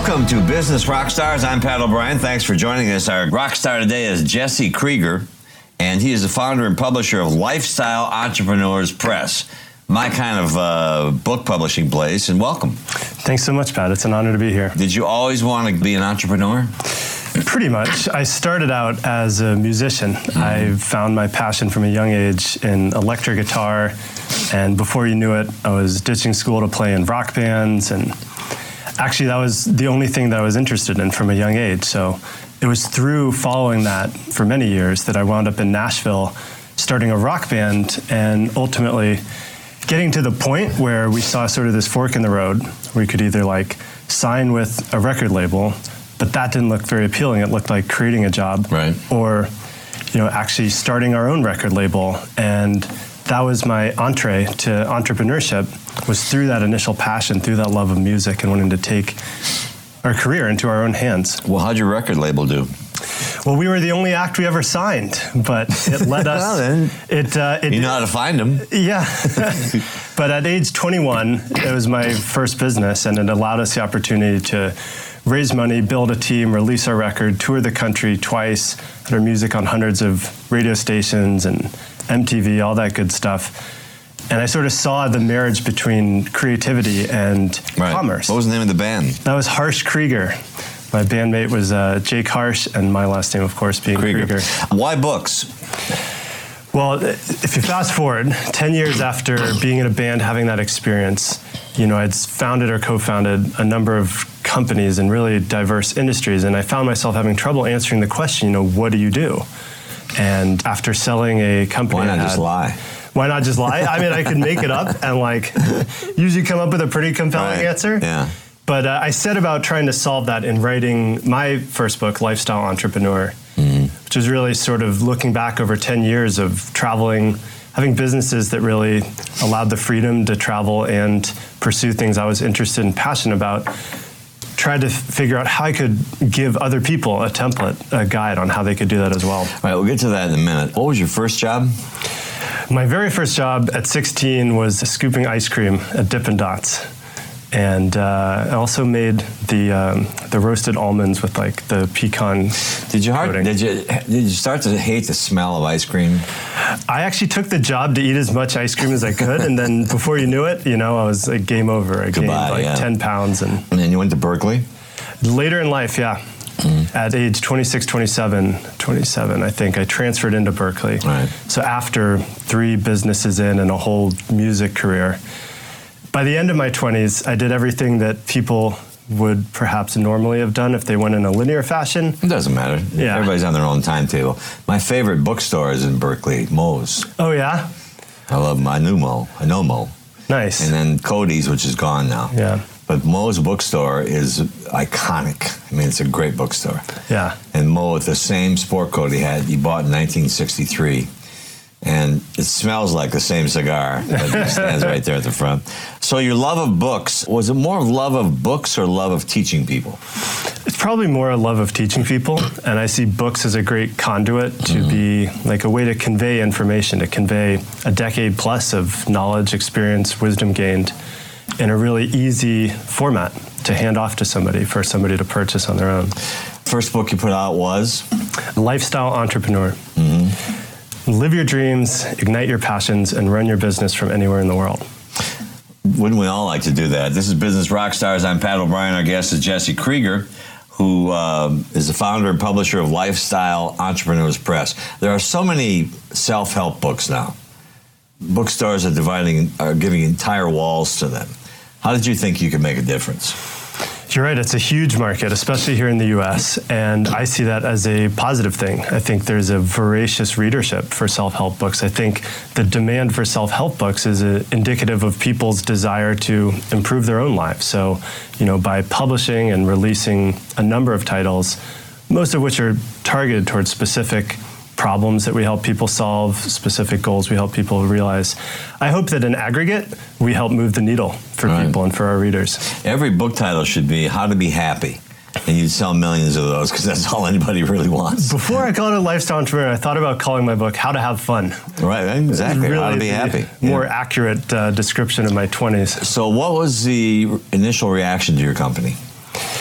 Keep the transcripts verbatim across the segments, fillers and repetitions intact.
Welcome to Business Rockstars. I'm Pat O'Brien. Thanks for joining us. Our rock star today is Jesse Krieger, and he is the founder and publisher of Lifestyle Entrepreneurs Press, my kind of uh, book publishing place, and welcome. Thanks so much, Pat. It's an honor to be here. Did you always want to be an entrepreneur? Pretty much. I started out as a musician. Mm-hmm. I found my passion from a young age in electric guitar, and before you knew it, I was ditching school to play in rock bands, and actually that was the only thing that I was interested in from a young age. So it was through following that for many years that I wound up in Nashville starting a rock band, and ultimately getting to the point where we saw sort of this fork in the road. We could either like sign with a record label, but that didn't look very appealing. It looked like creating a job, right? Or, you know, actually starting our own record label. And that was my entree to entrepreneurship, was through that initial passion, through that love of music and wanting to take our career into our own hands. Well, how'd your record label do? Well, we were the only act we ever signed, but it led us. Well, then, it, uh, it, you know how to find them. Yeah. But at age twenty-one, it was my first business, and it allowed us the opportunity to raise money, build a team, release our record, tour the country twice, had our music on hundreds of radio stations and M T V, all that good stuff. And I sort of saw the marriage between creativity and right. commerce. What was the name of the band? That was Harsh Krieger. My bandmate was uh, Jake Harsh, and my last name, of course, being Krieger. Krieger. Why books? Well, if you fast forward ten years after being in a band, having that experience, you know, I'd founded or co-founded a number of companies in really diverse industries, and I found myself having trouble answering the question, you know, what do you do? And after selling a company, why not I had, just lie? Why not just lie? I mean, I could make it up and like usually come up with a pretty compelling right. answer. Yeah. But uh, I set about trying to solve that in writing my first book, Lifestyle Entrepreneur, mm-hmm. which was really sort of looking back over ten years of traveling, having businesses that really allowed the freedom to travel and pursue things I was interested and passionate about. Tried to figure out how I could give other people a template, a guide on how they could do that as well. All right, we'll get to that in a minute. What was your first job? My very first job at sixteen was scooping ice cream at Dippin' Dots. And uh, I also made the um, the roasted almonds with like the pecan. Did you hard, coating. did you did you start to hate the smell of ice cream? I actually took the job to eat as much ice cream as I could, and then before you knew it, you know, I was like game over. I gained Goodbye, like yeah. ten pounds, and and then you went to Berkeley. Later in life, yeah. Mm-hmm. At age twenty-six, twenty-seven, twenty-seven, I think, I transferred into Berkeley. Right. So after three businesses in and a whole music career, by the end of my twenties, I did everything that people would perhaps normally have done if they went in a linear fashion. It doesn't matter. Yeah. Everybody's on their own timetable. My favorite bookstore is in Berkeley, Moe's. Oh, yeah? I love my new Moe. I know Moe. Nice. And then Cody's, which is gone now. Yeah. But Moe's bookstore is iconic. I mean, it's a great bookstore. Yeah. And Moe, with the same sport coat he had, he bought in nineteen sixty-three. And it smells like the same cigar that stands right there at the front. So your love of books, was it more love of books or love of teaching people? It's probably more a love of teaching people, and I see books as a great conduit to mm-hmm. be like a way to convey information, to convey a decade plus of knowledge, experience, wisdom gained in a really easy format to hand off to somebody for somebody to purchase on their own. First book you put out was? Lifestyle Entrepreneur. Mm-hmm. Live your dreams, ignite your passions, and run your business from anywhere in the world. Wouldn't we all like to do that? This is Business Rockstars. I'm Pat O'Brien. Our guest is Jesse Krieger, who uh, is the founder and publisher of Lifestyle Entrepreneurs Press. There are so many self-help books now. Bookstores are dividing, are giving entire walls to them. How did you think you could make a difference? You're right. It's a huge market, especially here in the U S, and I see that as a positive thing. I think there's a voracious readership for self-help books. I think the demand for self-help books is a, indicative of people's desire to improve their own lives. So, you know, by publishing and releasing a number of titles, most of which are targeted towards specific problems that we help people solve, specific goals we help people realize. I hope that in aggregate, we help move the needle for right. people and for our readers. Every book title should be How to Be Happy. And you'd sell millions of those because that's all anybody really wants. Before I called it Lifestyle Entrepreneur, I thought about calling my book How to Have Fun. Right, exactly. Really How to Be Happy. More yeah. accurate uh, description of my twenties. So what was the initial reaction to your company?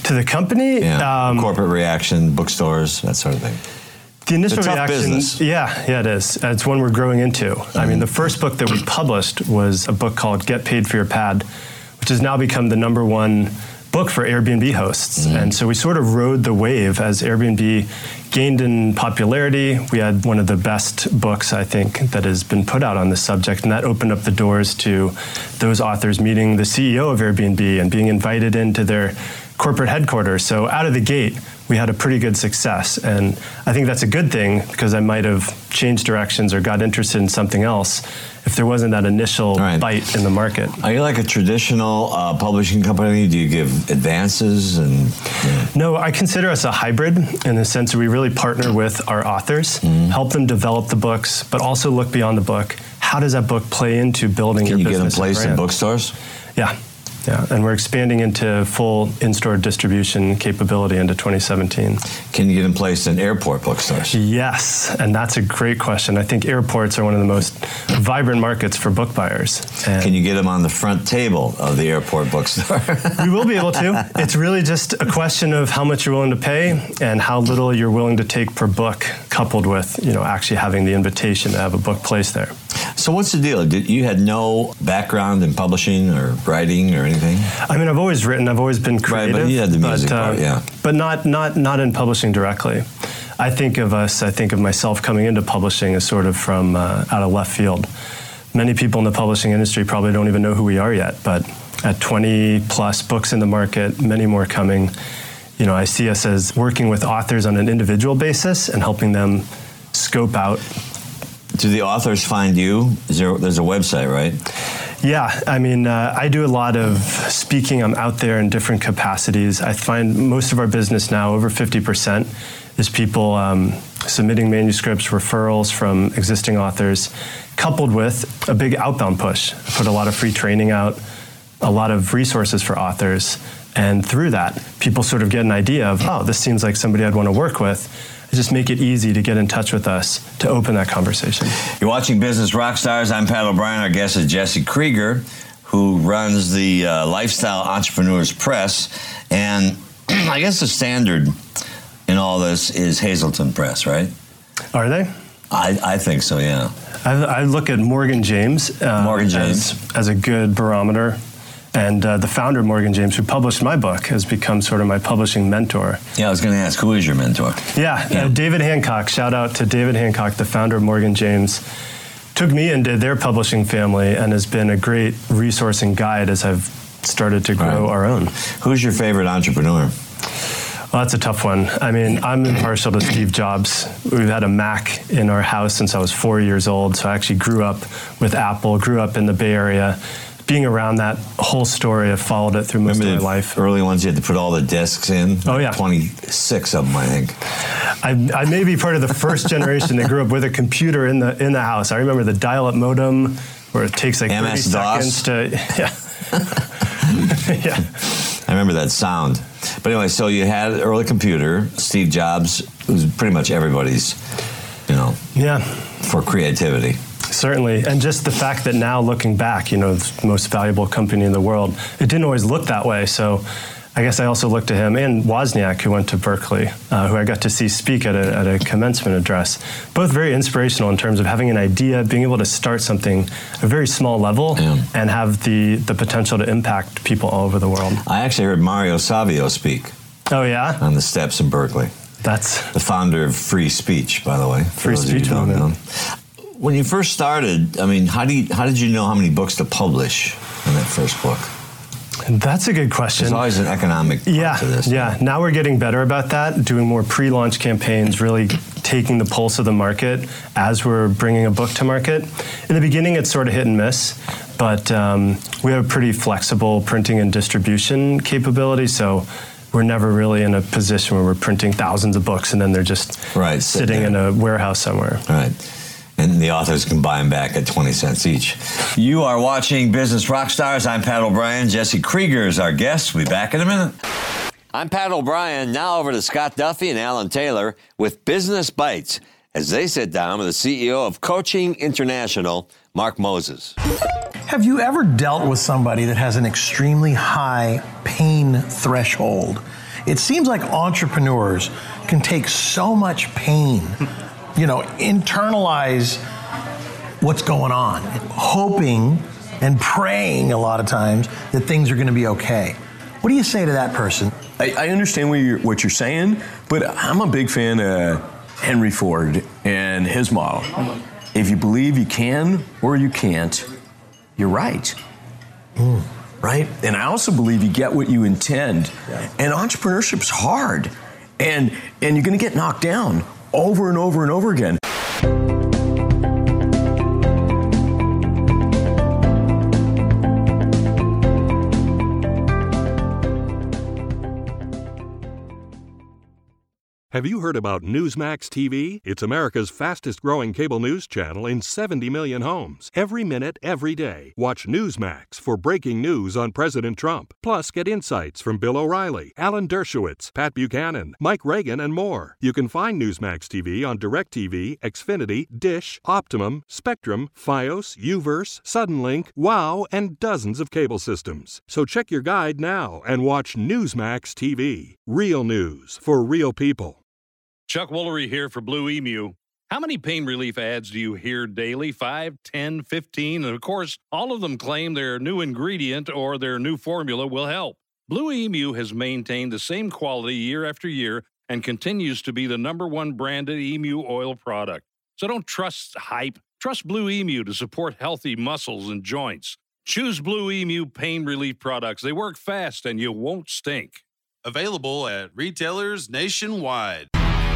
To the company? Yeah. Um, Corporate reaction, bookstores, that sort of thing. The initial it's a tough reaction, business. yeah, yeah, it is. It's one we're growing into. Mm-hmm. I mean, the first book that we published was a book called Get Paid for Your Pad, which has now become the number one book for Airbnb hosts. Mm-hmm. And so we sort of rode the wave as Airbnb gained in popularity. We had one of the best books, I think, that has been put out on this subject, and that opened up the doors to those authors meeting the C E O of Airbnb and being invited into their corporate headquarters. So out of the gate, we had a pretty good success. And I think that's a good thing, because I might have changed directions or got interested in something else if there wasn't that initial right. bite in the market. Are you like a traditional uh, publishing company? Do you give advances? And yeah. No, I consider us a hybrid in the sense that we really partner with our authors, mm-hmm. help them develop the books, but also look beyond the book. How does that book play into building Can your you business? Can you get them placed in bookstores? Yeah. Yeah, and we're expanding into full in-store distribution capability into twenty seventeen. Can you get them placed in airport bookstores? Yes, and that's a great question. I think airports are one of the most vibrant markets for book buyers. And can you get them on the front table of the airport bookstore? We will be able to. It's really just a question of how much you're willing to pay and how little you're willing to take per book, coupled with, you know, actually having the invitation to have a book placed there. So what's the deal? Did you had no background in publishing or writing or anything? I mean, I've always written. I've always been creative. Right, but you had the music but, uh, part, yeah. But not, not, not in publishing directly. I think of us, I think of myself coming into publishing as sort of from uh, out of left field. Many people in the publishing industry probably don't even know who we are yet, but at twenty plus books in the market, many more coming, you know, I see us as working with authors on an individual basis and helping them scope out. Do the authors find you? Is there, there's a website, right? Yeah, I mean, uh, I do a lot of speaking. I'm out there in different capacities. I find most of our business now, over fifty percent, is people um, submitting manuscripts, referrals from existing authors, coupled with a big outbound push. I put a lot of free training out, a lot of resources for authors, and through that, people sort of get an idea of, oh, this seems like somebody I'd want to work with. Just make it easy to get in touch with us to open that conversation. You're watching Business Rockstars. I'm Pat O'Brien. Our guest is Jesse Krieger, who runs the uh, Lifestyle Entrepreneurs Press. And I guess the standard in all this is Hazleton Press, right? Are they? I, I think so, yeah. I, I look at Morgan James, uh, Morgan James. As, as a good barometer. And uh, the founder, Morgan James, who published my book, has become sort of my publishing mentor. Yeah, I was going to ask, who is your mentor? Yeah, yeah. Uh, David Hancock. Shout out to David Hancock, the founder of Morgan James. Took me into their publishing family and has been a great resource and guide as I've started to grow right. our own. Who's your favorite entrepreneur? Well, that's a tough one. I mean, I'm impartial to Steve Jobs. We've had a Mac in our house since I was four years old, so I actually grew up with Apple, grew up in the Bay Area. Being around that whole story, I've followed it through most Remember of the my life. Early ones, you had to put all the discs in. Oh, yeah. twenty-six of them, I think. I, I may be part of the first generation that grew up with a computer in the in the house. I remember the dial-up modem, where it takes like M thirty S DOS. seconds to, yeah. yeah. I remember that sound. But anyway, so you had an early computer. Steve Jobs was pretty much everybody's, you know, yeah, for creativity. Certainly. And just the fact that now looking back, you know, the most valuable company in the world, it didn't always look that way. So I guess I also looked to him and Wozniak, who went to Berkeley, uh, who I got to see speak at a, at a commencement address. Both very inspirational in terms of having an idea, being able to start something at a very small level yeah. and have the, the potential to impact people all over the world. I actually heard Mario Savio speak. Oh, yeah? On the steps in Berkeley. That's the founder of Free Speech, by the way. Free Speech movement. When you first started, I mean, how do you, how did you know how many books to publish in that first book? That's a good question. There's always an economic part yeah, to this. Yeah, now we're getting better about that, doing more pre-launch campaigns, really taking the pulse of the market as we're bringing a book to market. In the beginning, it's sort of hit and miss, but um, we have a pretty flexible printing and distribution capability, so we're never really in a position where we're printing thousands of books and then they're just right, sitting in a warehouse somewhere. Right. And the authors can buy them back at twenty cents each. You are watching Business Rockstars. I'm Pat O'Brien. Jesse Krieger is our guest. We'll be back in a minute. I'm Pat O'Brien. Now over to Scott Duffy and Alan Taylor with Business Bites as they sit down with the C E O of Coaching International, Mark Moses. Have you ever dealt with somebody that has an extremely high pain threshold? It seems like entrepreneurs can take so much pain, you know, internalize what's going on, hoping and praying a lot of times that things are going to be okay. What do you say to that person? I, I understand what you're, what you're saying, but I'm a big fan of Henry Ford and his model. If you believe you can or you can't, you're right. Mm. Right? And I also believe you get what you intend. Yeah. And entrepreneurship's hard. And, and you're going to get knocked down over and over and over again. Have you heard about Newsmax T V? It's America's fastest-growing cable news channel in seventy million homes. Every minute, every day, watch Newsmax for breaking news on President Trump. Plus, get insights from Bill O'Reilly, Alan Dershowitz, Pat Buchanan, Mike Reagan, and more. You can find Newsmax T V on DirecTV, Xfinity, Dish, Optimum, Spectrum, Fios, Uverse, Suddenlink, WOW, and dozens of cable systems. So check your guide now and watch Newsmax T V. Real news for real people. Chuck Woolery here for Blue Emu. How many pain relief ads do you hear daily? Five, ten, fifteen? And of course, all of them claim their new ingredient or their new formula will help. Blue Emu has maintained the same quality year after year and continues to be the number one branded emu oil product. So don't trust hype. Trust Blue Emu to support healthy muscles and joints. Choose Blue Emu pain relief products. They work fast and you won't stink. Available at retailers nationwide.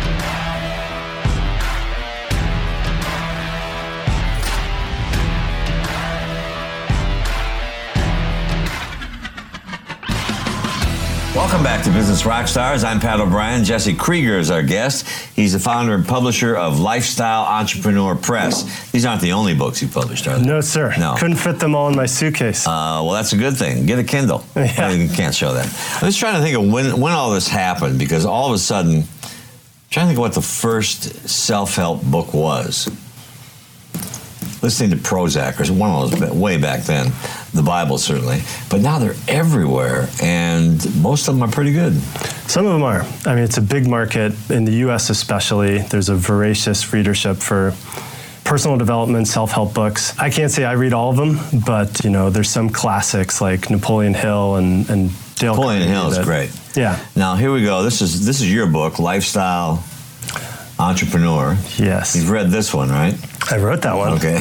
Welcome back to Business Rockstars. I'm Pat O'Brien. Jesse Krieger is our guest. He's the founder and publisher of Lifestyle Entrepreneur Press. These aren't the only books you published, are they? No, sir. No. Couldn't fit them all in my suitcase. Uh, well, that's a good thing. Get a Kindle. Yeah. Well, you can't show that. I was trying to think of when, when all this happened, because all of a sudden, I'm trying to think of what the first self-help book was. Listening to Prozac, or one of those way back then, the Bible certainly, but now they're everywhere, and most of them are pretty good. Some of them are. I mean, it's a big market, in the U S especially. There's a voracious readership for personal development, self-help books. I can't say I read all of them, but you know, there's some classics like Napoleon Hill and, and Dale Napoleon Carnegie Hill is that, great. Yeah. Now, here we go. This is this is your book, Lifestyle Entrepreneur. Yes. You've read this one, right? I wrote that one. Okay.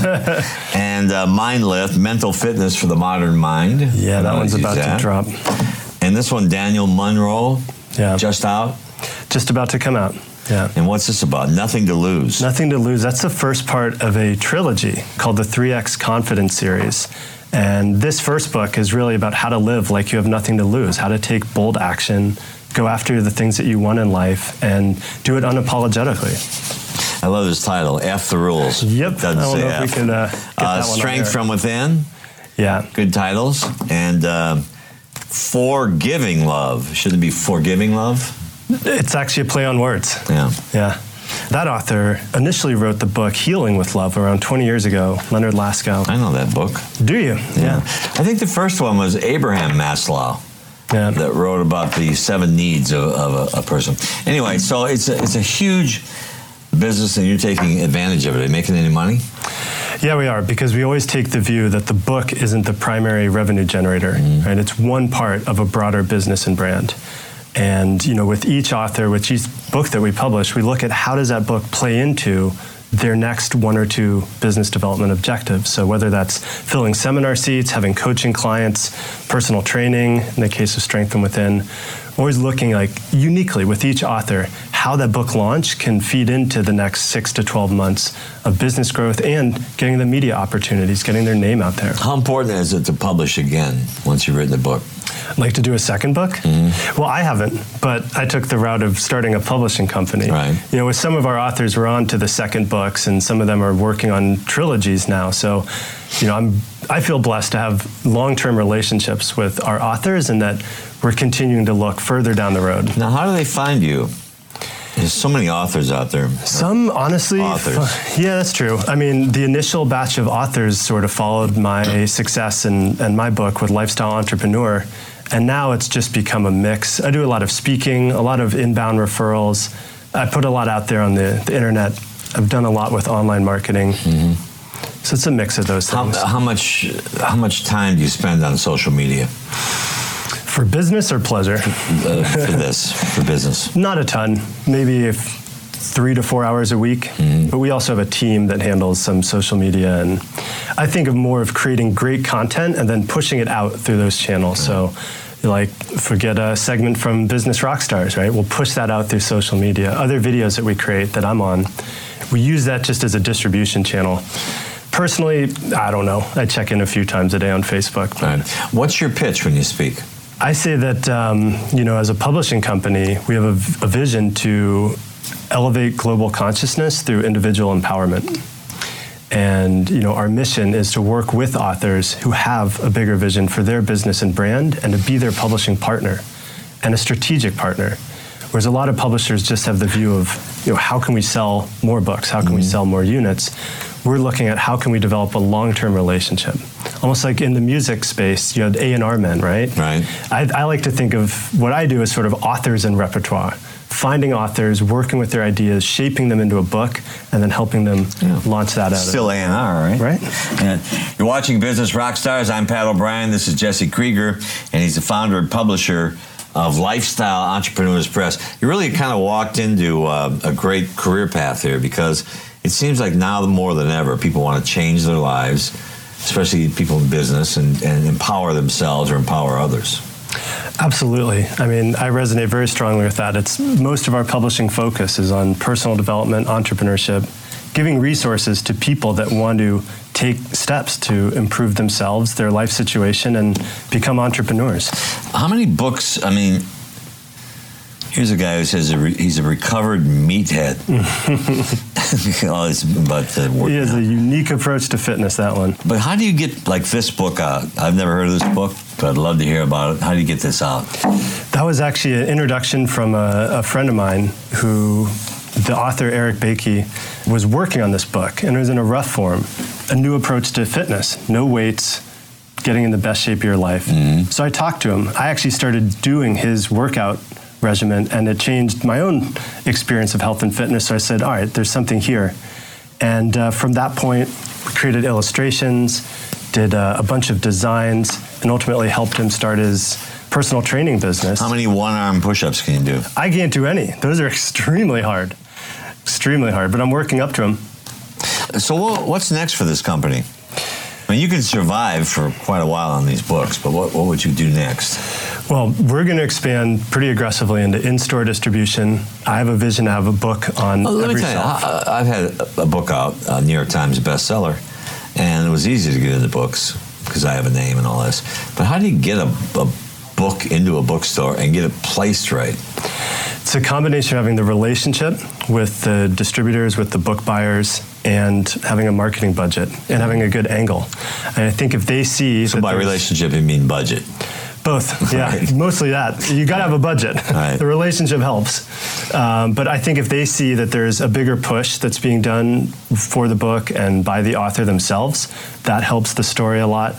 And uh, Mind Lift, Mental Fitness for the Modern Mind. Yeah, that one's about that. to drop. And this one, Daniel Monroe, Yeah. just out. Just about to come out. Yeah. And what's this about? Nothing to Lose. Nothing to Lose. That's the first part of a trilogy called the three X Confidence Series. And this first book is really about how to live like you have nothing to lose, how to take bold action, go after the things that you want in life, and do it unapologetically. I love this title, F the Rules. Yep. Doesn't I don't say know F. if we can uh, get uh, that one Strength on from Within. Yeah. Good titles. And uh, Forgiving Love. Should it be Forgiving Love? It's actually a play on words. Yeah. Yeah. That author initially wrote the book Healing with Love around twenty years ago, Leonard Laskow. I know that book. Do you? Yeah. yeah. I think the first one was Abraham Maslow. Yeah. That wrote about the seven needs of, of a, a person. Anyway, so it's a, it's a huge business, and you're taking advantage of it. Are you making any money? Yeah, we are, because we always take the view that the book isn't the primary revenue generator, mm-hmm. right? It's one part of a broader business and brand. And, you know, with each author, with each book that we publish, we look at how does that book play into their next one or two business development objectives. So whether that's filling seminar seats, having coaching clients, personal training, in the case of Strength from Within, always looking like uniquely with each author, how that book launch can feed into the next six to twelve months of business growth and getting the media opportunities, getting their name out there. How important is it to publish again once you've written the book? Like to do a second book? Mm-hmm. Well, I haven't, but I took the route of starting a publishing company. Right. You know, with some of our authors, we're on to the second books, and some of them are working on trilogies now. So, you know, I'm I feel blessed to have long-term relationships with our authors, and that we're continuing to look further down the road. Now, how do they find you? There's so many authors out there. Some, honestly, authors. F- yeah, that's true. I mean, the initial batch of authors sort of followed my success in, in my book with Lifestyle Entrepreneur. And now it's just become a mix. I do a lot of speaking, a lot of inbound referrals. I put a lot out there on the, the internet. I've done a lot with online marketing. Mm-hmm. So it's a mix of those things. How, how much how much time do you spend on social media? For business or pleasure? Uh, for this, for business. Not a ton. Maybe if three to four hours a week. Mm-hmm. But we also have a team that handles some social media. And I think of more of creating great content and then pushing it out through those channels. Mm-hmm. So like, forget a segment from Business Rockstars, right? We'll push that out through social media. Other videos that we create that I'm on, we use that just as a distribution channel. Personally, I don't know. I check in a few times a day on Facebook. Right. What's your pitch when you speak? I say that, um, you know, as a publishing company, we have a, a vision to elevate global consciousness through individual empowerment. And, you know, our mission is to work with authors who have a bigger vision for their business and brand and to be their publishing partner and a strategic partner. Whereas a lot of publishers just have the view of, you know, how can we sell more books? How can mm-hmm. we sell more units? We're looking at how can we develop a long-term relationship. Almost like in the music space, you had A and R men, right? Right. I, I like to think of what I do as sort of authors and repertoire. Finding authors, working with their ideas, shaping them into a book, and then helping them yeah. launch that out. Still A and R, right? Right. And you're watching Business Rockstars. I'm Pat O'Brien. This is Jesse Krieger, and he's the founder and publisher of Lifestyle Entrepreneurs Press. You really kind of walked into uh, a great career path here, because it seems like now more than ever, people want to change their lives, especially people in business, and, and empower themselves or empower others. Absolutely. I mean, I resonate very strongly with that. It's most of our publishing focus is on personal development, entrepreneurship, giving resources to people that want to take steps to improve themselves, their life situation, and become entrepreneurs. How many books, I mean, here's a guy who says he's a recovered meathead. Oh, it's about the work he has now. a unique approach to fitness, that one. But how do you get, like, this book out? I've never heard of this book, but I'd love to hear about it. How do you get this out? That was actually an introduction from a, a friend of mine who, the author Eric Bakey, was working on this book, and it was in a rough form, a new approach to fitness, no weights, getting in the best shape of your life. Mm-hmm. So I talked to him. I actually started doing his workout regimen, and it changed my own experience of health and fitness. So I said, all right, there's something here. And uh, from that point, we created illustrations, did uh, a bunch of designs, and ultimately helped him start his personal training business. How many one-arm push-ups can you do? I can't do any. Those are extremely hard, extremely hard, but I'm working up to them. So what's next for this company? I mean, you can survive for quite a while on these books, but what, what would you do next? Well, we're going to expand pretty aggressively into in-store distribution. I have a vision to have a book on well, let every me tell shelf. you, I, I've had a book out, a New York Times bestseller, and it was easy to get into books because I have a name and all this. But how do you get a, a book into a bookstore and get it placed right? It's a combination of having the relationship with the distributors, with the book buyers, and having a marketing budget and having a good angle. And I think if they see so that by relationship, you mean budget? Both, yeah, right. Mostly that. You got to have a budget. Right. The relationship helps. Um, but I think if they see that there's a bigger push that's being done for the book and by the author themselves, that helps the story a lot.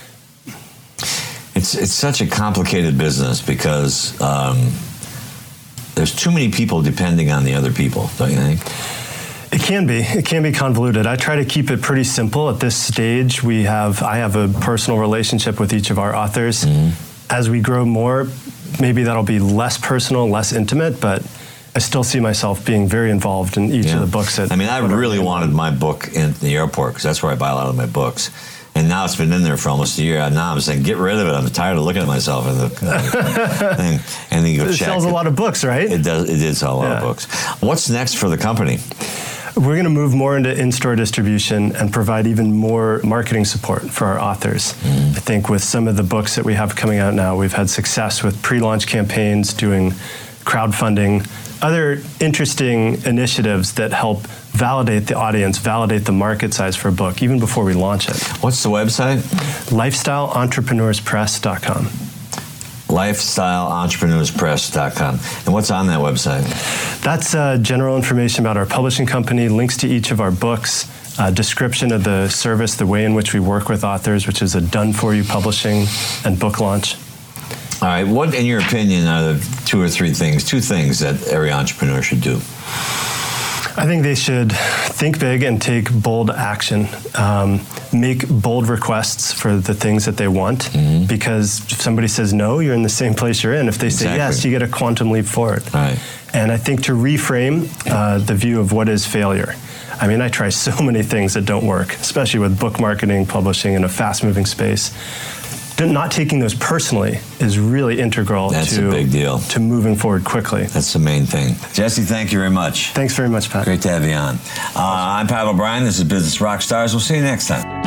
It's it's such a complicated business because um, there's too many people depending on the other people, don't you think? It can be. It can be convoluted. I try to keep it pretty simple. At this stage, we have I have a personal relationship with each of our authors. Mm-hmm. As we grow more, maybe that'll be less personal, less intimate, but I still see myself being very involved in each yeah. of the books. That I mean, I really wanted my book in the airport because that's where I buy a lot of my books. And now it's been in there for almost a year. And now I'm saying, get rid of it. I'm tired of looking at myself in the uh, thing. And then you go it check. It sells a lot of books, right? It does. It did sell a lot yeah. of books. What's next for the company? We're going to move more into in-store distribution and provide even more marketing support for our authors. Mm. I think with some of the books that we have coming out now, we've had success with pre-launch campaigns, doing crowdfunding, other interesting initiatives that help validate the audience, validate the market size for a book, even before we launch it. What's the website? lifestyle entrepreneurs press dot com. lifestyle entrepreneurs press dot com. And what's on that website? That's uh, general information about our publishing company, links to each of our books, uh, description of the service, the way in which we work with authors, which is a done-for-you publishing and book launch. All right. What, in your opinion, are the two or three things, two things that every entrepreneur should do? I think they should think big and take bold action. Um, make bold requests for the things that they want, mm-hmm. because if somebody says no, you're in the same place you're in. If they exactly. say yes, you get a quantum leap forward. Right. And I think to reframe uh, the view of what is failure. I mean, I try so many things that don't work, especially with book marketing, publishing in a fast-moving space. Not taking those personally is really integral That's to, a big deal. to moving forward quickly. That's the main thing. Jesse, thank you very much. Thanks very much, Pat. Great to have you on. Uh, I'm Pat O'Brien. This is Business Rockstars. We'll see you next time.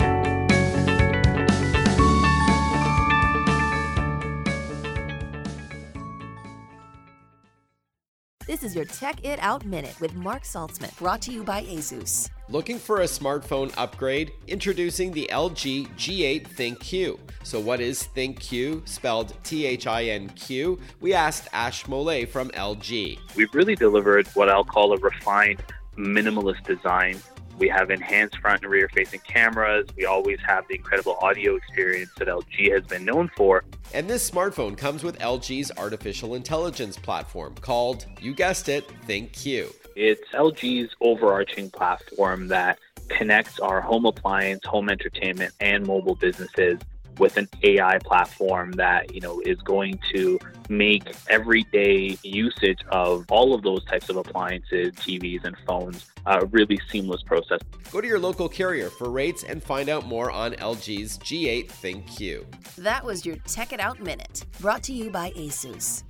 This is your Tech It Out Minute with Mark Saltzman, brought to you by ASUS. Looking for a smartphone upgrade? Introducing the L G G eight ThinQ. So what is ThinQ, spelled T H I N Q? We asked Ash Molay from L G. We've really delivered what I'll call a refined, minimalist design. We have enhanced front and rear facing cameras. We always have the incredible audio experience that L G has been known for. And this smartphone comes with L G's artificial intelligence platform called, you guessed it, ThinQ. It's L G's overarching platform that connects our home appliance, home entertainment, and mobile businesses with an A I platform that, you know, is going to make everyday usage of all of those types of appliances, T Vs, and phones a really seamless process. Go to your local carrier for rates and find out more on L G's G eight ThinQ. That was your Tech It Out Minute, brought to you by ASUS.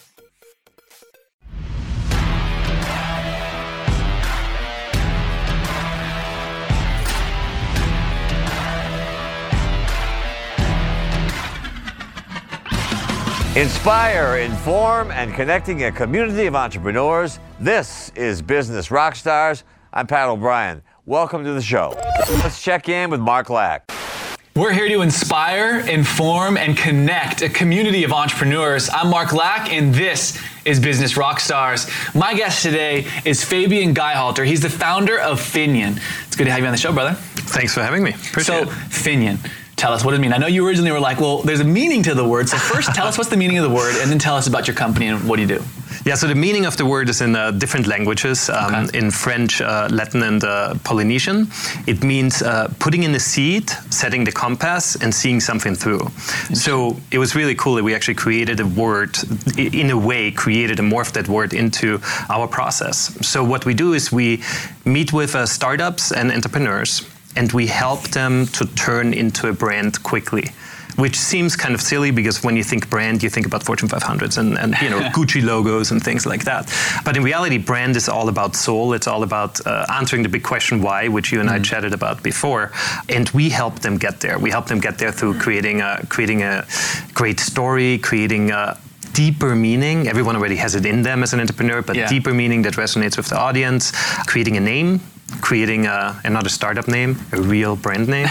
Inspire, inform, and connecting a community of entrepreneurs. This is Business Rockstars. I'm Pat O'Brien. Welcome to the show. Let's check in with Mark Lack. We're here to inspire, inform, and connect a community of entrepreneurs. I'm Mark Lack, and this is Business Rockstars. My guest today is Fabian Geihalter. He's the founder of Finian. It's good to have you on the show, brother. Thanks for having me. Appreciate so, it. Finian. Tell us what does it mean. I know you originally were like, well, there's a meaning to the word. So first, tell us what's the meaning of the word, and then tell us about your company and what do you do. Yeah, so the meaning of the word is in uh, different languages. Um, okay. In French, uh, Latin, and uh, Polynesian. It means uh, putting in a seed, setting the compass, and seeing something through. So it was really cool that we actually created a word, in a way, created and morphed that word into our process. So what we do is we meet with uh, startups and entrepreneurs, and we help them to turn into a brand quickly, which seems kind of silly because when you think brand, you think about Fortune five hundreds and, and you know Gucci logos and things like that. But in reality, brand is all about soul. It's all about uh, answering the big question why, which you and mm. I chatted about before. And we help them get there. We help them get there through creating a, creating a great story, creating a deeper meaning. Everyone already has it in them as an entrepreneur, but yeah. deeper meaning that resonates with the audience, creating a name, creating a, another startup name, a real brand name,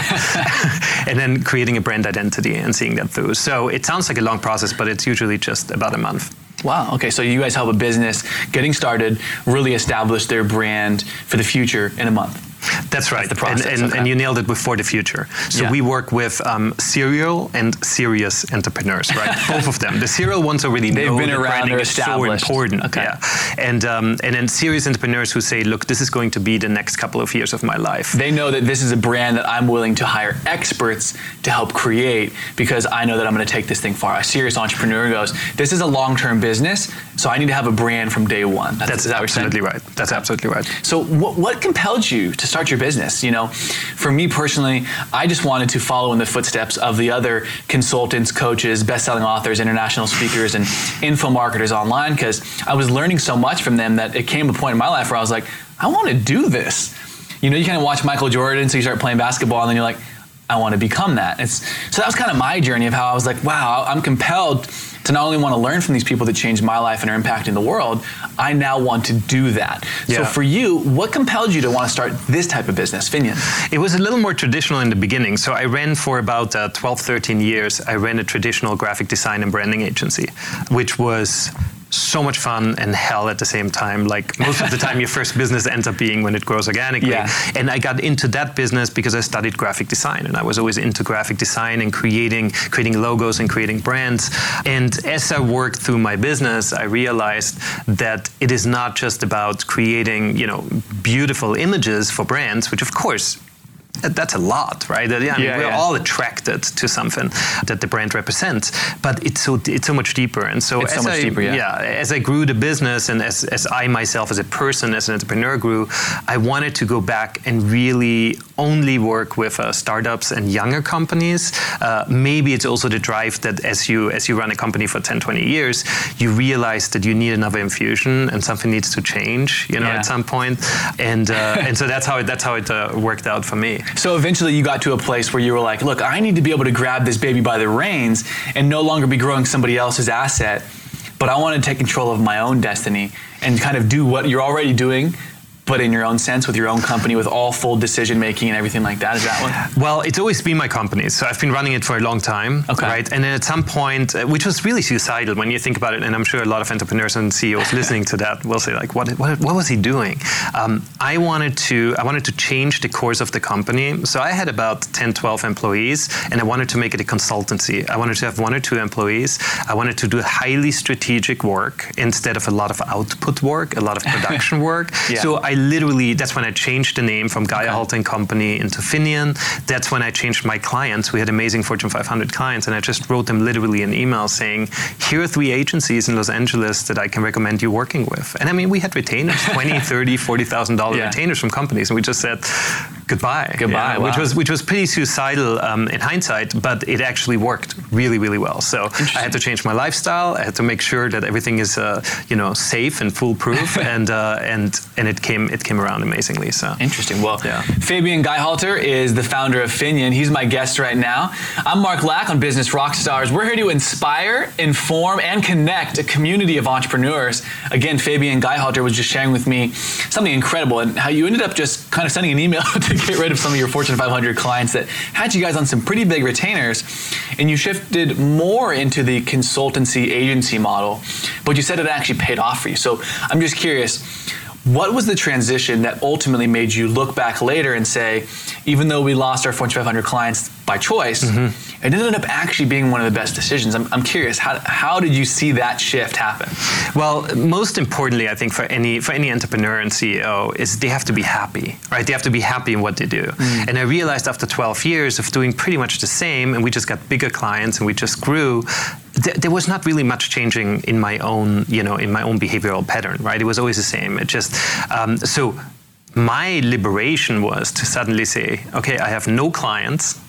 and then creating a brand identity and seeing that through. So it sounds like a long process, but it's usually just about a month. Wow. Okay. So you guys help a business getting started, really establish their brand for the future in a month. That's right. That's the process. And, and, okay. and you nailed it with for the future. So yeah. we work with um, serial and serious entrepreneurs, right? Both of them. The serial ones already They've know been that around, branding they're is so established. important. Okay. Yeah. And um, and then serious entrepreneurs who say, look, this is going to be the next couple of years of my life. They know that this is a brand that I'm willing to hire experts to help create because I know that I'm going to take this thing far. A serious entrepreneur goes, this is a long-term business, so I need to have a brand from day one. That's, That's that absolutely right. That's absolutely right. So what, what compelled you to start your business? You know, for me personally, I just wanted to follow in the footsteps of the other consultants, coaches, best-selling authors, international speakers, and info marketers online because I was learning so much from them that it came a point in my life where I was like, I want to do this. You know, you kind of watch Michael Jordan, so you start playing basketball, and then you're like, I want to become that. It's, so that was kind of my journey of how I was like, wow, I'm compelled to not only want to learn from these people that changed my life and are impacting the world, I now want to do that. Yeah. So for you, what compelled you to want to start this type of business, Finian? It was a little more traditional in the beginning. So I ran for about uh, twelve, thirteen years, I ran a traditional graphic design and branding agency, which was so much fun and hell at the same time. Like most of the time your first business ends up being when it grows organically. Yeah. And I got into that business because I studied graphic design, and I was always into graphic design and creating creating logos and creating brands. And as I worked through my business, I realized that it is not just about creating, you know, beautiful images for brands, which of course that's a lot, right? I mean, yeah, we're yeah. all attracted to something that the brand represents, but it's so it's so much deeper. And so, It's so as much I, deeper, yeah. yeah, as I grew the business, and as, as I myself as a person, as an entrepreneur grew, I wanted to go back and really only work with uh, startups and younger companies. Uh, maybe it's also the drive that as you as you run a company for ten, twenty years, you realize that you need another infusion and something needs to change, you know, Yeah. at some point. And uh, and so that's how it, that's how it uh, worked out for me. So eventually you got to a place where you were like, look, I need to be able to grab this baby by the reins and no longer be growing somebody else's asset, but I want to take control of my own destiny and kind of do what you're already doing, but in your own sense, with your own company, with all full decision making and everything like that. Is that one? Well, it's always been my company, so I've been running it for a long time, Okay. right? And then at some point, uh, which was really suicidal when you think about it, and I'm sure a lot of entrepreneurs and C E Os listening to that will say, like, what, what, what was he doing? Um, I wanted to, I wanted to change the course of the company. So I had about ten, twelve employees, and I wanted to make it a consultancy. I wanted to have one or two employees. I wanted to do highly strategic work instead of a lot of output work, a lot of production work. Yeah. So I literally, that's when I changed the name from Gaia Okay. Halting Company into Finian. That's when I changed my clients. We had amazing Fortune five hundred clients, and I just wrote them literally an email saying, here are three agencies in Los Angeles that I can recommend you working with. And I mean, we had retainers, twenty, thirty, forty thousand dollars Yeah. retainers from companies, and we just said, goodbye. Goodbye, Yeah, which wow. was which was pretty suicidal um, in hindsight, but it actually worked really, really well. So I had to change my lifestyle. I had to make sure that everything is, uh, you know, safe and foolproof, and uh, and and it came it came around amazingly. So Interesting. Well, Yeah. Fabian Geihalter is the founder of Finian. He's my guest right now. I'm Mark Lack on Business Rockstars. We're here to inspire, inform, and connect a community of entrepreneurs. Again, Fabian Geihalter was just sharing with me something incredible, and how you ended up just kind of sending an email to get rid of some of your Fortune five hundred clients that had you guys on some pretty big retainers, and you shifted more into the consultancy agency model, but you said it actually paid off for you. So I'm just curious, what was the transition that ultimately made you look back later and say, even though we lost our Fortune five hundred clients by choice, mm-hmm. it ended up actually being one of the best decisions? I'm, I'm curious, how, how did you see that shift happen? Well, most importantly, I think for any for any entrepreneur and C E O is they have to be happy, right? They have to be happy in what they do. Mm. And I realized after twelve years of doing pretty much the same, and we just got bigger clients and we just grew, th- there was not really much changing in my own, you know, in my own behavioral pattern, right? It was always the same. It just um, so. My liberation was to suddenly say, okay, I have no clients.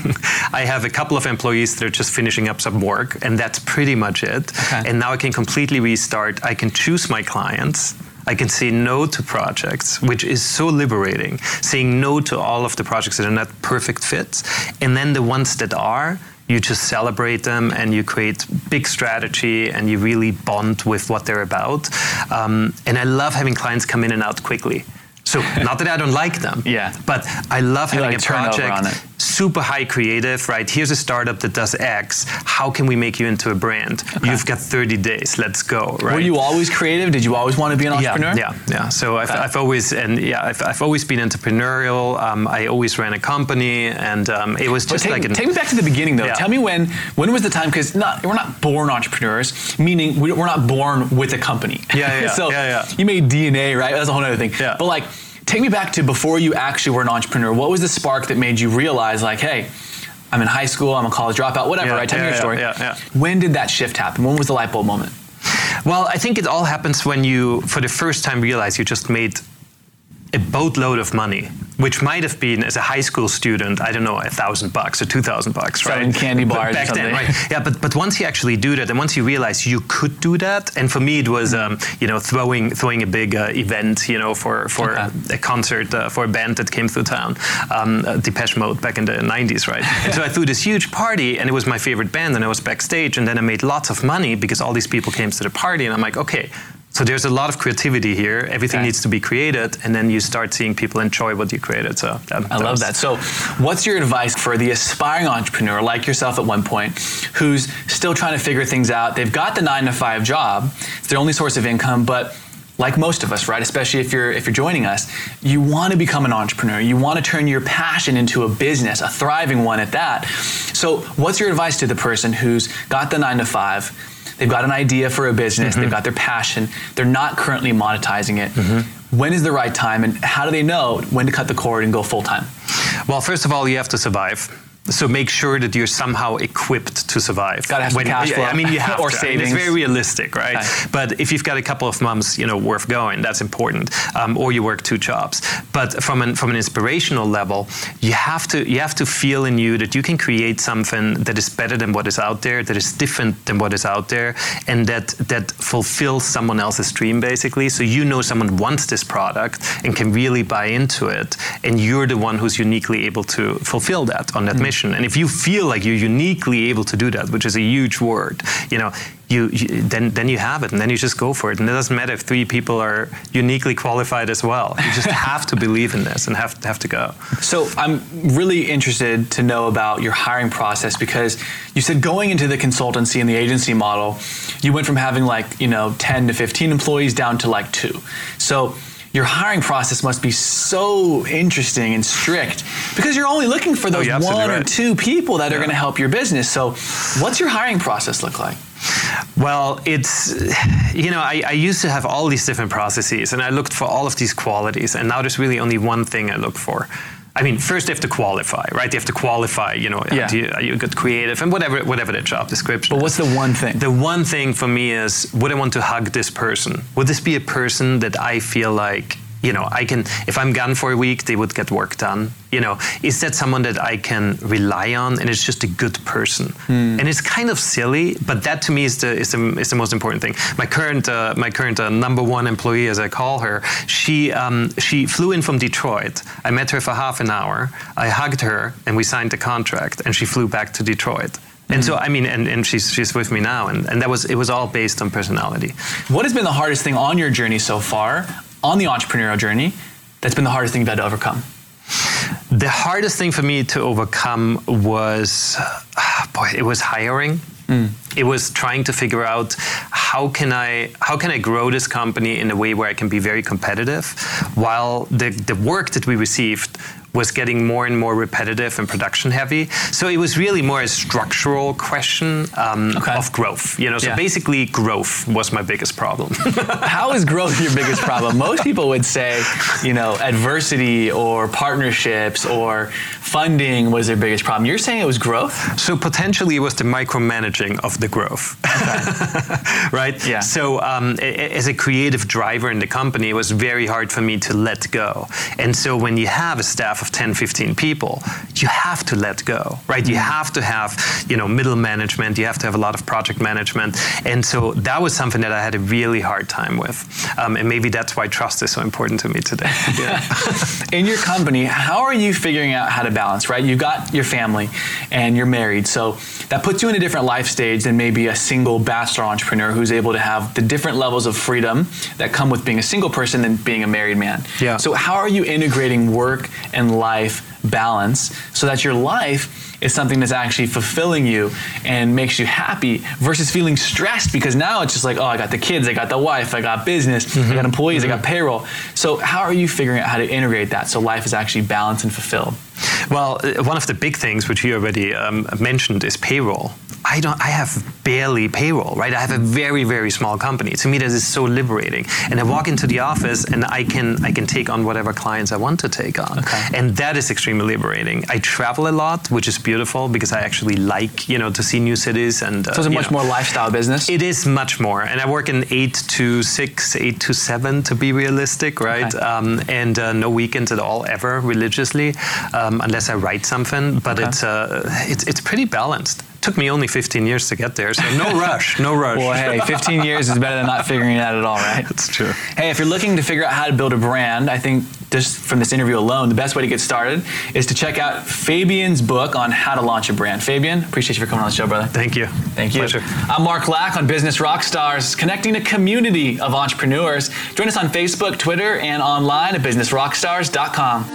I have a couple of employees that are just finishing up some work, and that's pretty much it. Okay. And now I can completely restart. I can choose my clients. I can say no to projects, which is so liberating. Saying no to all of the projects that are not perfect fits. And then the ones that are, you just celebrate them and you create big strategy and you really bond with what they're about. Um, and I love having clients come in and out quickly. So not that I don't like them, yeah, but I love you having like a project, on it. super high creative, right? Here's a startup that does X. How can we make you into a brand? Okay. You've got thirty days. Let's go, right? Were you always creative? Did you always want to be an entrepreneur? Yeah, yeah. yeah. So I've, Okay. I've always and yeah, I've, I've always been entrepreneurial. Um, I always ran a company, and um, it was just take, like an, take me back to the beginning, though. Yeah. Tell me when when was the time? Because not we're not born entrepreneurs, meaning we, we're not born with a company. Yeah, yeah, so yeah, yeah. you made D N A, right? That's a whole other thing. Yeah. But like, take me back to before you actually were an entrepreneur. What was the spark that made you realize, like, hey, I'm in high school, I'm a college dropout, whatever, Yeah, right? Tell me yeah, your story. yeah, yeah, When did that shift happen? When was the light bulb moment? Well, I think it all happens when you, for the first time, realize you just made a boatload of money, which might have been, as a high school student, I don't know, a thousand bucks or two thousand bucks, right? Selling candy bars back or then, something. right? Yeah, but but once you actually do that, and once you realize you could do that, and for me it was, um, you know, throwing throwing a big uh, event, you know, for for Okay. a concert uh, for a band that came through town, um, uh, Depeche Mode back in the nineties, right? And so I threw this huge party, and it was my favorite band, and I was backstage, and then I made lots of money because all these people came to the party, and I'm like, okay, So there's a lot of creativity here. Everything Okay. needs to be created, and then you start seeing people enjoy what you created. So that, I love that. So what's your advice for the aspiring entrepreneur like yourself at one point who's still trying to figure things out? They've got the nine to five job. It's their only source of income, but like most of us, right? Especially if you're if you're joining us, you want to become an entrepreneur. You want to turn your passion into a business, a thriving one at that. So what's your advice to the person who's got the nine to five? They've got an idea for a business. Mm-hmm. They've got their passion. They're not currently monetizing it. Mm-hmm. When is the right time, and how do they know when to cut the cord and go full time? Well, first of all, you have to survive. So make sure that you're somehow equipped to survive. Got to have some cash flow. I mean, you have or to. savings. I mean, it's very realistic, right? Okay. But if you've got a couple of months, you know, worth going, that's important. Um, or you work two jobs. But from an from an inspirational level, you have to you have to feel in you that you can create something that is better than what is out there, that is different than what is out there, and that that fulfills someone else's dream, basically. So you know someone wants this product and can really buy into it, and you're the one who's uniquely able to fulfill that on that mm-hmm. mission. And if you feel feel like you're uniquely able to do that, which is a huge word, you know, you, you then then you have it, and then you just go for it. And it doesn't matter if three people are uniquely qualified as well. You just have to believe in this and have to have to go. So I'm really interested to know about your hiring process, because you said going into the consultancy and the agency model, you went from having like, you know, ten to fifteen employees down to like two. So your hiring process must be so interesting and strict, because you're only looking for those oh, one right. or two people that yeah. are going to help your business. So what's your hiring process look like? Well, it's, you know, I, I used to have all these different processes, and I looked for all of these qualities, and now there's really only one thing I look for. I mean, first they have to qualify, right? They have to qualify, you know, yeah. do you, are you a good creative, and whatever whatever their job description But what's is. the one thing? The one thing for me is, would I want to hug this person? Would this be a person that I feel like, you know, I can, if I'm gone for a week, they would get work done. You know, is that someone that I can rely on, and it's just a good person? Mm. And it's kind of silly, but that to me is the is the, is the most important thing. My current uh, my current uh, number one employee, as I call her, she um, she flew in from Detroit. I met her for half an hour. I hugged her, and we signed the contract, and she flew back to Detroit. And mm. so, I mean, and, and she's she's with me now, and, and that was it was all based on personality. What has been the hardest thing on your journey so far, on the entrepreneurial journey, that's been the hardest thing you've had to overcome? The hardest thing for me to overcome was, uh, boy, it was hiring. Mm. It was trying to figure out how can I how can I grow this company in a way where I can be very competitive, while the the work that we received was getting more and more repetitive and production heavy. So it was really more a structural question um, okay. of growth. You know, so yeah. basically growth was my biggest problem. How is growth your biggest problem? Most people would say, you know, adversity or partnerships or funding was their biggest problem. You're saying it was growth? So potentially it was the micromanaging of the growth. Okay. Right? Yeah. So um, as a creative driver in the company, it was very hard for me to let go. And so when you have a staff of ten, fifteen people, you have to let go, right? You have to have, you know, middle management, you have to have a lot of project management. And so that was something that I had a really hard time with. Um, and maybe that's why trust is so important to me today. Yeah. In your company, how are you figuring out how to balance, right? You've got your family and you're married. So that puts you in a different life stage than maybe a single bachelor entrepreneur who's able to have the different levels of freedom that come with being a single person than being a married man. Yeah. So how are you integrating work and life balance so that your life is something that's actually fulfilling you and makes you happy versus feeling stressed because now it's just like, oh, I got the kids, I got the wife, I got business, mm-hmm. I got employees, mm-hmm. I got payroll. So how are you figuring out how to integrate that so life is actually balanced and fulfilled? Well, one of the big things which you already um, mentioned is payroll. I don't. I have barely payroll, right? I have a very, very small company. To me, that is so liberating. And I walk into the office, and I can I can take on whatever clients I want to take on, okay. and that is extremely liberating. I travel a lot, which is beautiful because I actually like, you know, to see new cities. And uh, so it's a much know, more lifestyle business. It is much more, and I work in eight to six, eight to seven to be realistic, right? Okay. Um, and uh, no weekends at all, ever religiously, um, unless I write something. But okay. it's uh, it's it's pretty balanced. took me only fifteen years to get there, so no rush, no rush. Well, hey, fifteen years is better than not figuring it out at all, right? That's true. Hey, if you're looking to figure out how to build a brand, I think just from this interview alone, the best way to get started is to check out Fabian's book on how to launch a brand. Fabian, appreciate you for coming on the show, brother. Thank you. Thank you. Pleasure. I'm Mark Lack on Business Rockstars, connecting a community of entrepreneurs. Join us on Facebook, Twitter, and online at business rockstars dot com.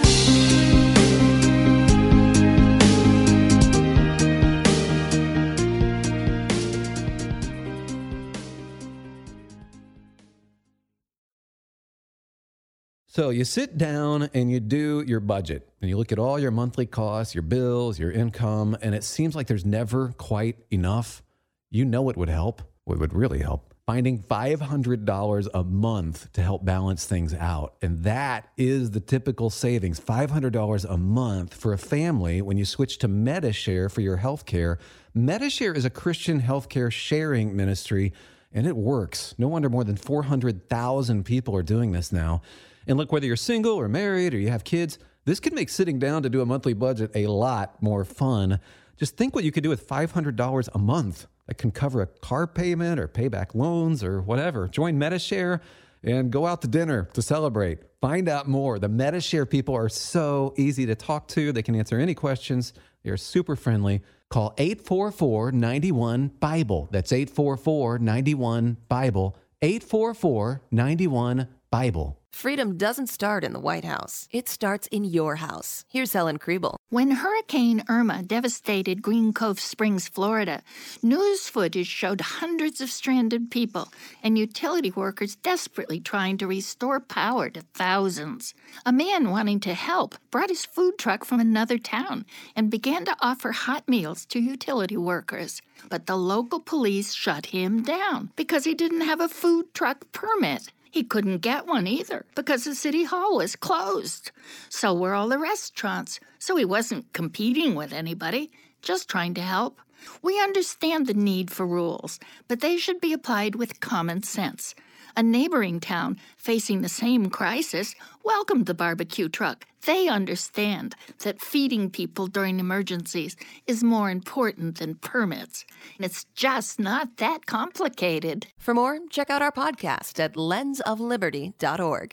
So you sit down and you do your budget and you look at all your monthly costs, your bills, your income, and it seems like there's never quite enough. You know what would help? What would really help? Finding five hundred dollars a month to help balance things out. And that is the typical savings, five hundred dollars a month for a family when you switch to Medi-Share for your health care. Medi-Share is a Christian healthcare sharing ministry, and it works. No wonder more than four hundred thousand people are doing this now. And look, whether you're single or married or you have kids, this could make sitting down to do a monthly budget a lot more fun. Just think what you could do with five hundred dollars a month. That can cover a car payment or pay back loans or whatever. Join Medi-Share and go out to dinner to celebrate. Find out more. The Medi-Share people are so easy to talk to. They can answer any questions. They are super friendly. Call eight four four, nine one, BIBLE. That's eight four four, nine one, BIBLE. eight four four, nine one, BIBLE. Freedom doesn't start in the White House. It starts in your house. Here's Helen Kriebel. When Hurricane Irma devastated Green Cove Springs, Florida, news footage showed hundreds of stranded people and utility workers desperately trying to restore power to thousands. A man wanting to help brought his food truck from another town and began to offer hot meals to utility workers. But the local police shut him down because he didn't have a food truck permit. He couldn't get one either because the city hall was closed. So were all the restaurants. So he wasn't competing with anybody, just trying to help. We understand the need for rules, but they should be applied with common sense. A neighboring town facing the same crisis welcomed the barbecue truck. They understand that feeding people during emergencies is more important than permits. And it's just not that complicated. For more, check out our podcast at lens of liberty dot org.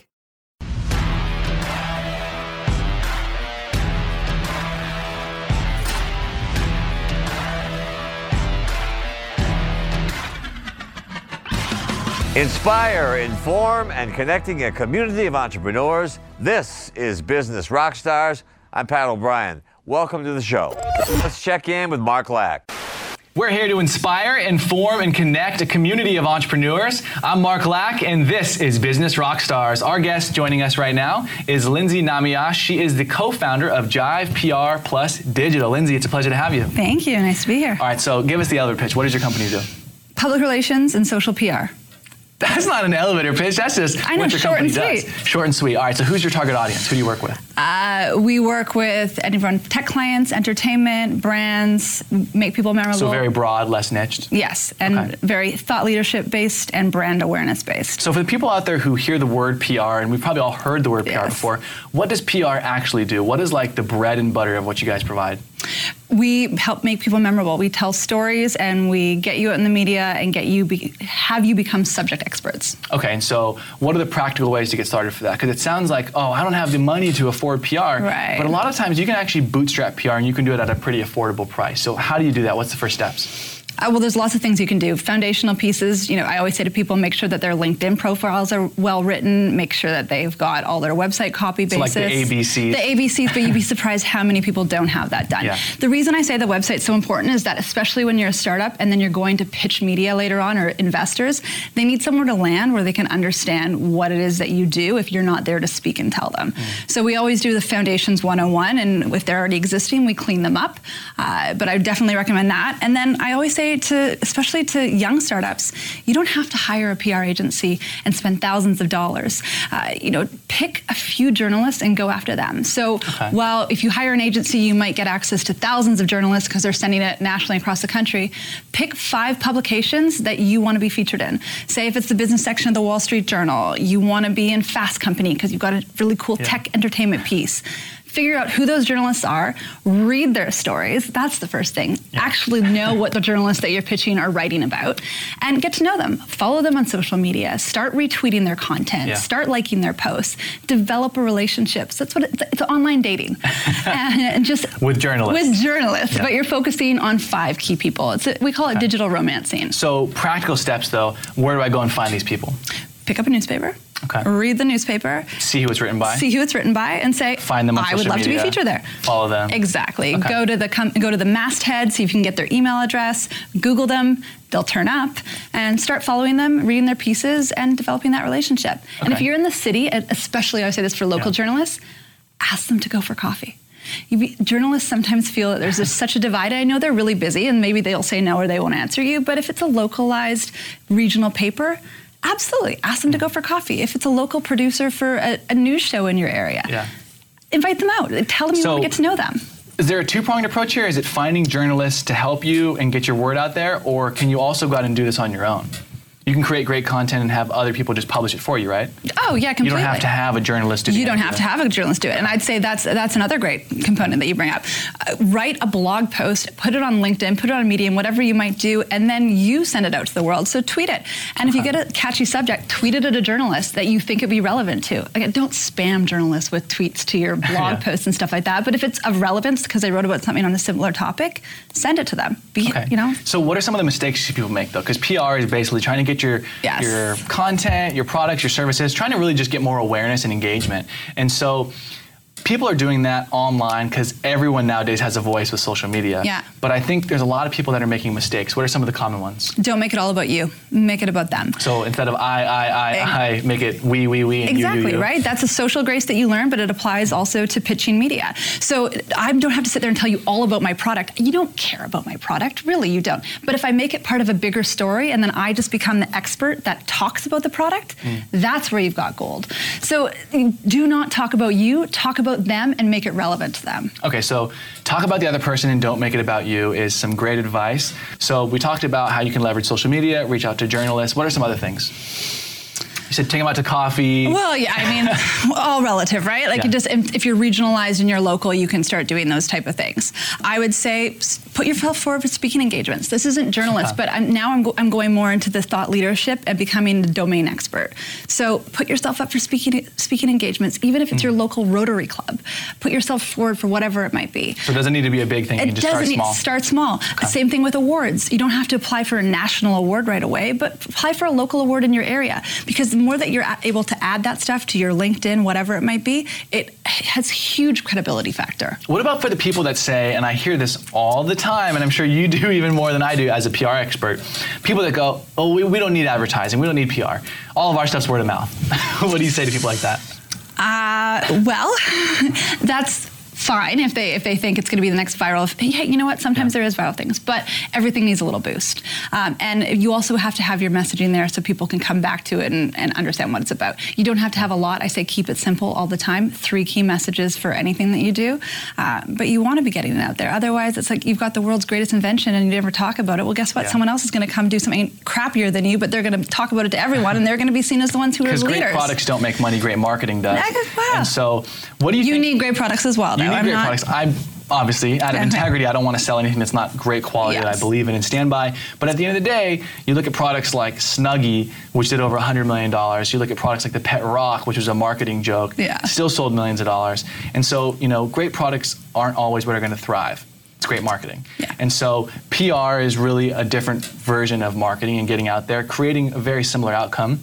Inspire, inform, and connecting a community of entrepreneurs. This is Business Rockstars. I'm Pat O'Brien. Welcome to the show. Let's check in with Mark Lack. We're here to inspire, inform, and connect a community of entrepreneurs. I'm Mark Lack, and this is Business Rockstars. Our guest joining us right now is Lindsay Namias. She is the co-founder of Jive P R Plus Digital. Lindsay, it's a pleasure to have you. Thank you. Nice to be here. All right, so give us the elevator pitch. What does your company do? Public relations and social P R. That's not an elevator pitch. That's just I know, what your short company and does. sweet. Short and sweet. All right, so who's your target audience? Who do you work with? Uh, we work with anyone, tech clients, entertainment, brands, make people memorable. So very broad, less niched? Yes, and Okay. very thought leadership based and brand awareness based. So for the people out there who hear the word P R, and we've probably all heard the word P R Yes. before, what does P R actually do? What is like the bread and butter of what you guys provide? We help make people memorable. We tell stories and we get you out in the media and get you be, have you become subject experts. Okay, and so what are the practical ways to get started for that? Because it sounds like, oh, I don't have the money to afford P R. Right. But a lot of times you can actually bootstrap P R and you can do it at a pretty affordable price. So how do you do that? What's the first steps? Uh, well, there's lots of things you can do. Foundational pieces, you know, I always say to people, make sure that their LinkedIn profiles are well written, make sure that they've got all their website copy So like basis. the A B Cs. The A B Cs, but you'd be surprised how many people don't have that done. Yeah. The reason I say the website's so important is that especially when you're a startup and then you're going to pitch media later on or investors, they need somewhere to land where they can understand what it is that you do if you're not there to speak and tell them. Mm. So we always do the Foundations one oh one, and if they're already existing, we clean them up. Uh, but I definitely recommend that. And then I always say to, especially to young startups, you don't have to hire a P R agency and spend thousands of dollars. Uh, you know, pick a few journalists and go after them. So Okay. while if you hire an agency, you might get access to thousands of journalists because they're sending it nationally across the country, pick five publications that you want to be featured in. Say if it's the business section of the Wall Street Journal, you want to be in Fast Company because you've got a really cool Yeah. tech entertainment piece. figure out who those journalists are, read their stories. That's the first thing. Yeah. Actually know what the journalists that you're pitching are writing about, and get to know them. Follow them on social media. Start retweeting their content. Yeah. Start liking their posts. Develop a relationship. So that's what it's, it's online dating. and, and just with journalists. With journalists, yeah. but you're focusing on five key people. It's a, we call it okay. digital romancing. So practical steps, though. Where do I go and find these people? Pick up a newspaper. Okay. Read the newspaper. See who it's written by. See who it's written by, and say, find them on I social would love media, to be featured there. Follow them. Exactly. Okay. Go to the com- go to the masthead, see if you can get their email address. Google them. They'll turn up, and start following them, reading their pieces, and developing that relationship. Okay. And if you're in the city, especially I say this for local yeah. journalists, ask them to go for coffee. You be, journalists sometimes feel that there's just such a divide. I know they're really busy, and maybe they'll say no or they won't answer you. But if it's a localized regional paper, absolutely, ask them to go for coffee. If it's a local producer for a, a news show in your area, yeah. invite them out. Tell them you so, want to get to know them. Is there a two-pronged approach here? Is it finding journalists to help you and get your word out there, or can you also go out and do this on your own? You can create great content and have other people just publish it for you, right? Oh, yeah, completely. You don't have to have a journalist do it. You don't have to have a journalist do it. And I'd say that's that's another great component that you bring up. Uh, write a blog post, put it on LinkedIn, put it on Medium, whatever you might do, and then you send it out to the world. So tweet it. And okay. if you get a catchy subject, tweet it at a journalist that you think it'd be relevant to. Again, don't spam journalists with tweets to your blog yeah. posts and stuff like that. But if it's of relevance because they wrote about something on a similar topic, send it to them. Be, okay. you know. So what are some of the mistakes people make, though? Because P R is basically trying to get your yes. your your content, your products, your services, trying to really just get more awareness and engagement. And so people are doing that online because everyone nowadays has a voice with social media. Yeah. But I think there's a lot of people that are making mistakes. What are some of the common ones? Don't make it all about you. Make it about them. So instead of I, I, I, I, make it we, we, we, and exactly, you, you, you. right? That's a social grace that you learn, but it applies also to pitching media. So I don't have to sit there and tell you all about my product. You don't care about my product. Really, you don't. But if I make it part of a bigger story and then I just become the expert that talks about the product, mm. that's where you've got gold. So do not talk about you. Talk about them and make it relevant to them. Okay, so talk about the other person and don't make it about you is some great advice. So we talked about how you can leverage social media, reach out to journalists. What are some other things? You said take them out to coffee. Well, yeah, I mean, all relative, right? Like yeah. you just, if you're regionalized and you're local, you can start doing those type of things. I would say put yourself forward for speaking engagements. This isn't journalists, but I'm, now I'm, go, I'm going more into the thought leadership and becoming a domain expert. So put yourself up for speaking speaking engagements, even if it's mm. your local Rotary Club. Put yourself forward for whatever it might be. So it doesn't need to be a big thing. You it can just doesn't start small. Start small. Okay. Same thing with awards. You don't have to apply for a national award right away, but apply for a local award in your area, because the more that you're able to add that stuff to your LinkedIn, whatever it might be, it has huge credibility factor. What about for the people that say, and I hear this all the time, and I'm sure you do even more than I do as a P R expert, people that go, oh, we, we don't need advertising, we don't need P R. All of our stuff's word of mouth. What do you say to people like that? Uh, well, that's fine if they if they think it's going to be the next viral. Hey, you know what? Sometimes yeah. there is viral things, but everything needs a little boost. Um, and you also have to have your messaging there so people can come back to it and, and understand what it's about. You don't have to have a lot. I say keep it simple all the time. Three key messages for anything that you do. Uh, but you want to be getting it out there. Otherwise, it's like you've got the world's greatest invention and you never talk about it. Well, guess what? Yeah. Someone else is going to come do something crappier than you, but they're going to talk about it to everyone, and they're going to be seen as the ones who are the leaders. Because great products don't make money. Great marketing does. Wow. And so, what do you? You think? need great products as well. You though. need I'm great not, products. I obviously, out of integrity, I don't want to sell anything that's not great quality yes. that I believe in and stand by. But at the end of the day, you look at products like Snuggie, which did over one hundred million dollars. You look at products like the Pet Rock, which was a marketing joke, yeah. still sold millions of dollars. And so, you know, great products aren't always what are going to thrive. It's great marketing. Yeah. And so P R is really a different version of marketing and getting out there, creating a very similar outcome.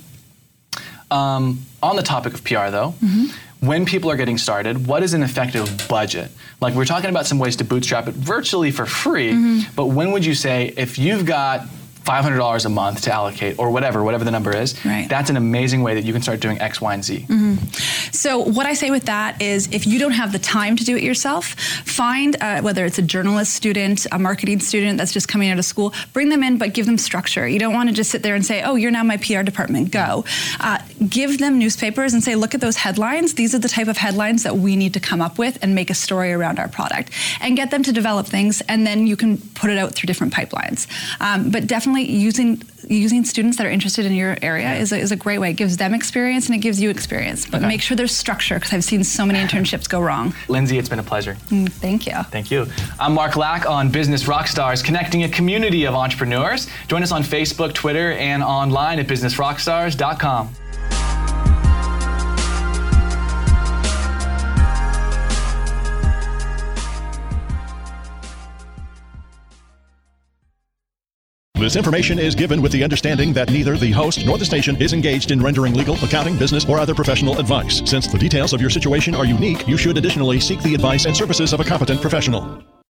Um, on the topic of P R, though, mm-hmm. when people are getting started, what is an effective budget? Like, we're talking about some ways to bootstrap it virtually for free, mm-hmm. but when would you say, if you've got five hundred dollars a month to allocate, or whatever, whatever the number is, right. that's an amazing way that you can start doing X, Y, and Z. Mm-hmm. So what I say with that is, if you don't have the time to do it yourself, find, uh, whether it's a journalist student, a marketing student that's just coming out of school, bring them in, but give them structure. You don't want to just sit there and say, oh, you're now my P R department, go. Uh, give them newspapers and say, look at those headlines. These are the type of headlines that we need to come up with and make a story around our product. And get them to develop things, and then you can put it out through different pipelines. Um, but definitely using using students that are interested in your area yeah. is, a, is a great way. It gives them experience and it gives you experience. But okay. make sure there's structure, because I've seen so many internships go wrong. Lindsay, it's been a pleasure. Mm, thank you. Thank you. I'm Mark Lack on Business Rockstars, connecting a community of entrepreneurs. Join us on Facebook, Twitter, and online at business rockstars dot com. This information is given with the understanding that neither the host nor the station is engaged in rendering legal, accounting, business, or other professional advice. Since the details of your situation are unique, you should additionally seek the advice and services of a competent professional.